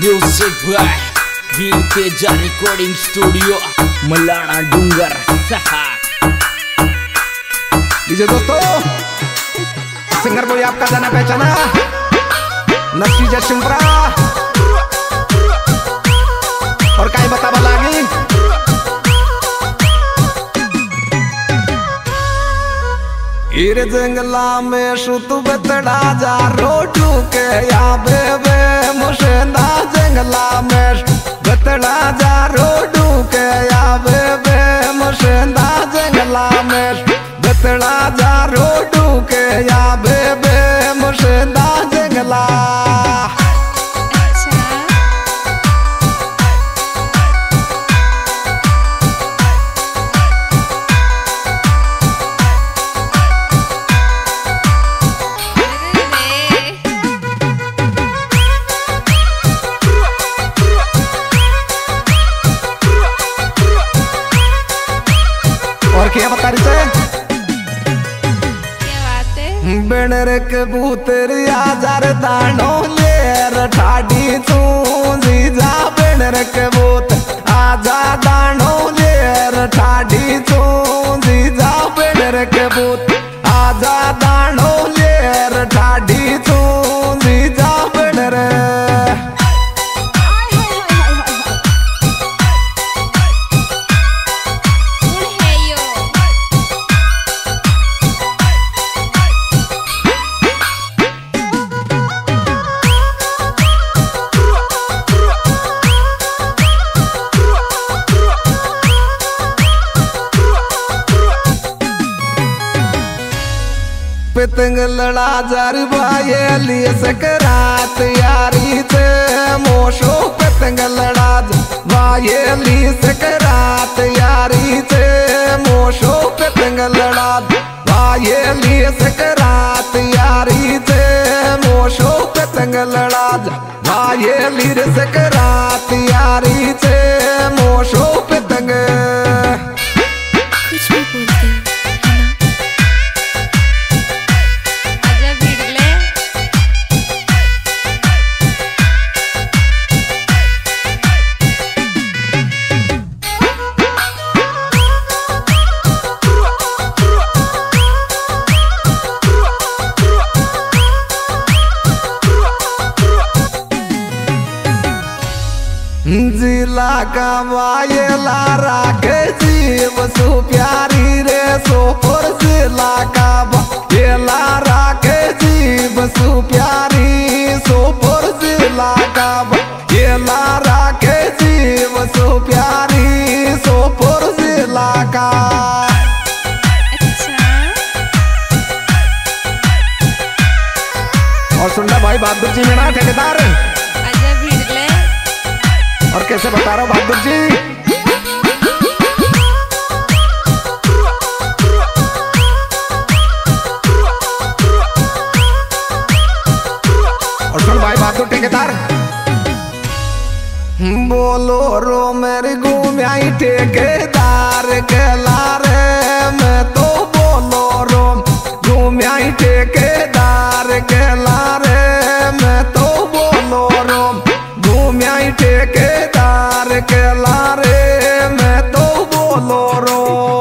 Music by Veer Teja recording studio Malana Dungar. DJ दोस्तों, singer कोई आपका जाना पहचाना नफी जशिंपरा और काई बतावा लागी हीरे जंगला में शुत बतड़ा जा रोटू के या बेबे मुशेंदा जंगला में बतड़ा जा रोटू के या बेबे मुशेंदा जंगला में बतड़ा जा रोटू के या बेबे मुशेंदा जंगला। और क्या बता रही से बेनर के बूतर आजार दानो लेर ठाडी तू जीजा बेनर के बूत आजा दानो लेर ठाडी तू जीजा बेनर के बूत आजा दानो लेर ठाडी तू जीजा बेनर। पतंग लड़ा जार भाई लिए सकरात यारी थे मोशो पतंग लड़ा भाई लिए सकरात यारी थे मोशो पतंग लड़ा भाई लिए सकरात यारी थे मोशो पतंग लड़ा भाई लिए सकरात यारी थे मोशो पतंग। कुछ भी बोलते जिला का वायला राखे जीव सु प्यारी रे सोपुर जिला का वायला राखे जीव सु प्यारी सोपुर जिला का वायला राखे जीव सु प्यारी सोपुर जिला का। और सुनना भाई बहादुर जी मेरा ठेकेदार और कैसे बता रहा हूँ बहादुर जी। और सुन भाई बहादुर ठेकेदार बोलो रो मेरी घूमियाई ठेकेदार कहला रे मैं तो बोलो रो घूमियाई ठेकेदार कहला रे मैं तो बोलो रो घूमियाई ठेकेदार कहला रे मैं तो बोलो रो।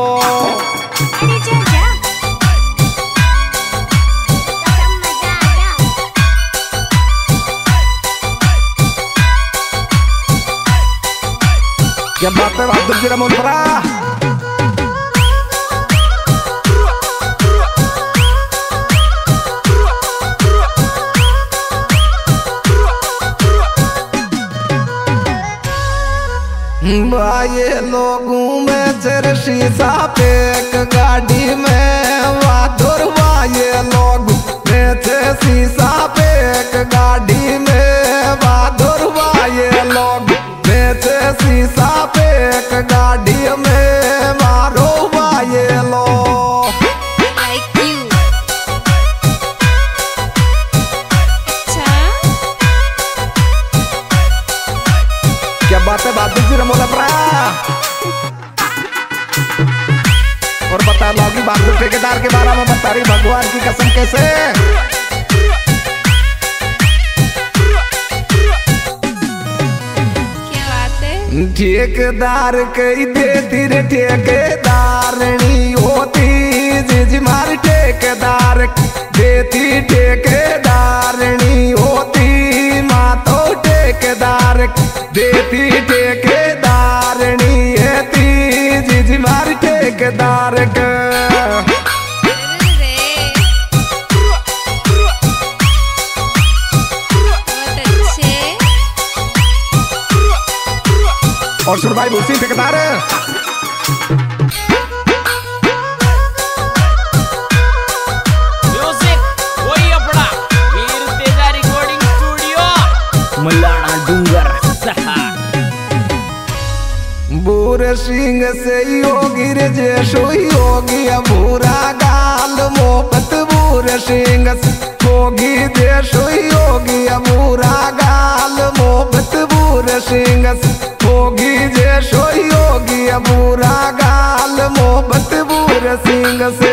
क्या बात है बहादुर जी रमोनपुरा। भाई लोगों में चर शीशा पे एक गाड़ी में बहादुर भाई लोग बेचे शीशा पे एक गाड़ी में बहादुर भाई लोग बेचे शीशा पे एक गाड़ी में मारो भाई लोग। क्या बात है बहादुर जी रमोलापुरा। और बता लोगी बहादुर ठेकेदार के बारे में बता रही भगवान की कसम कैसे। ठेकेदार कई देती रे ठेकेदारनी होती जी मार ठेकेदार देती ठेकेदारनी होती माँ तो ठेकेदार देती ठेकेदारनी हेती जी मार ठेकेदार का और सुन भाई उसी ठेकेदार म्यूजिक वही अपना वीर तेजा रिकॉर्डिंग स्टूडियो मलाना डूंगर सहा बूर सिंह से योगी रे जैसो योगी बूरा गाल मोहब्बत बूर सिंह से होगी जैसो योगी बूरा गाल मोहब्बत बूर सिंह से होगी जैसो योगी बूरा गाल मोहब्बत बूर सिंह से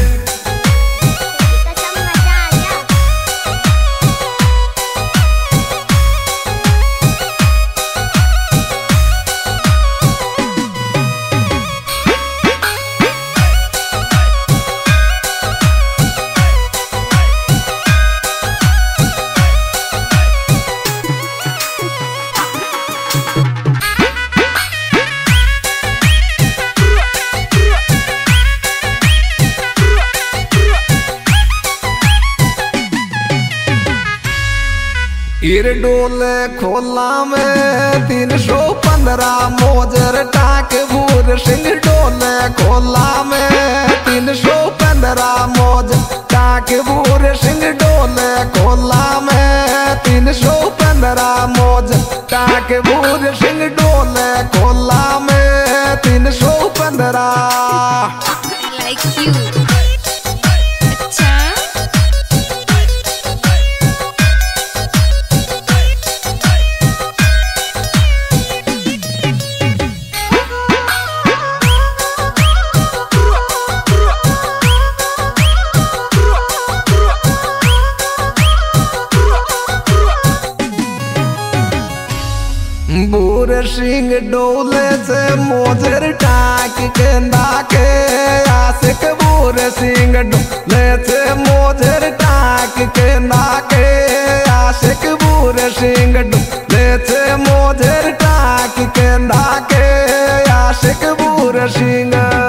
ईर डोले खोला में 315 मोजर टाक बूर सिंह डोले खोला में 315 मोजर टाक बूर सिंह डोले खोला में 315 मोजर टाक बूर सिंह डोले खोला में 315 like you. अच्छा बूर सिंह डोले से मोजर टाक के नाके आशिक बूर सिंह डोले से मोजर टाक के नाके आशिक बूर सिंह डोले से मोजर टाक के नाके आशिक बूर सिंह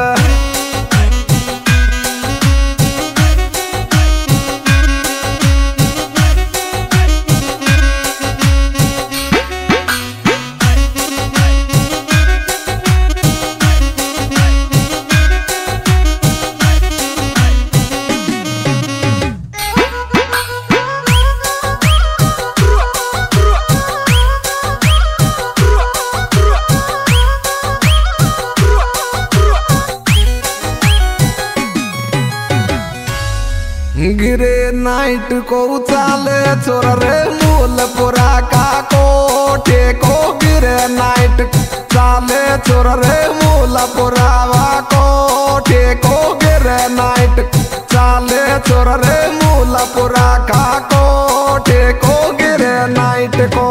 गिरे नाइट को उचाले चोर रे मूलपुरा का कोठे को गिरे नाइट चाले चोर रे मूलपुरा वा कोठे को गिरे नाइट चाले चोर रे मूलपुरा का कोठे को गिरे नाइट को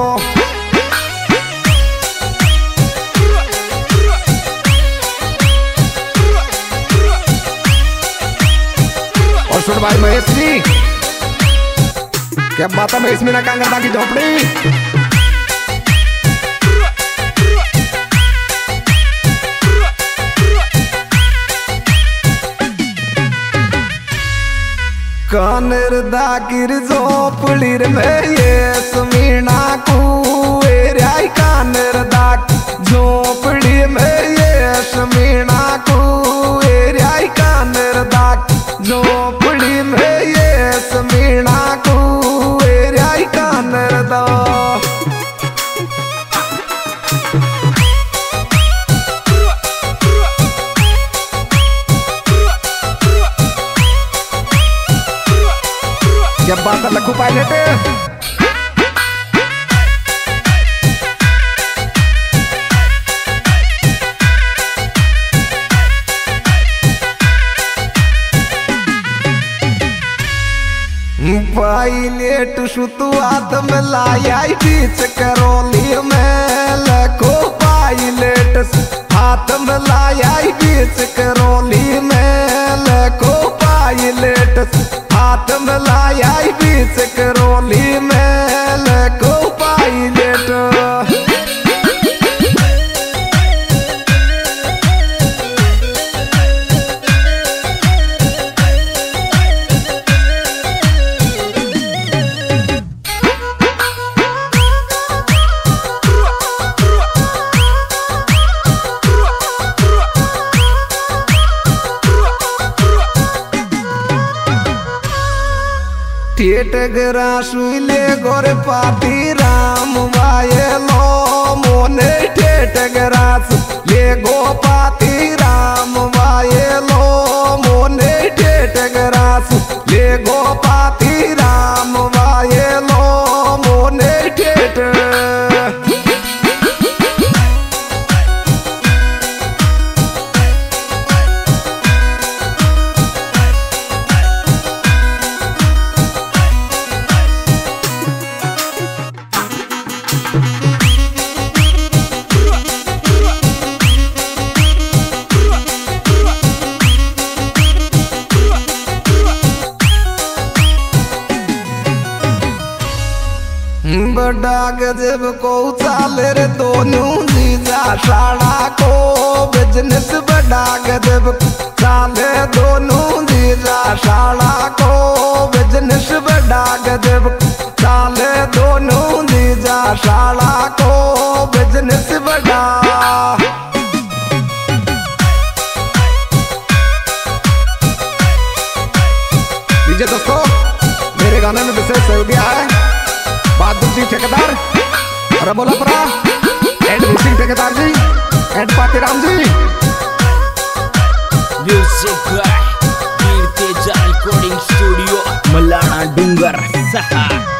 और सुन भाई महेश जी क्या बात है महेश मीना कांगरदा की झोपड़ी कानरदा की झोपड़ी में ये समीना कुएराई कानरदा झोपड़ी में ये समीना कुएराई कानरदा झोपड़ी में ये समीना कुएराई कानरदा क्या बात है लखू पायलट पायलट शुतुआत में लाया बीच करोली में लखो पायलट हाथ में लाया बीच करोली में लेको पायलट हाथ में लाया बीच करोली में लेको पायलट। ठेठ गरा सुले गोरे पाती राम वाये लो मोने ठेठ गरा ले गो पाती राम वाये लो मोने ठेठ गरा ले गो पाती राम वाये लो मोने ठेठ। बड़ा गजब को चाले रे दोनों जीजा साड़ा को बिजनेस बड़ा गजब चाले दोनों जीजा साड़ा को बिजनेस बड़ा गजब चाले दोनों जीजा साड़ा को बिजनेस बड़ा। लीजिए दोस्तों मेरे गाने में विशेष सहयोग दिया है बहादुर जी ठेकेदार अरे बोला परा एंड सिंह ठेकेदार जी and Patiram ji. Music by Veer Teja recording studio Malana Dungar सहा।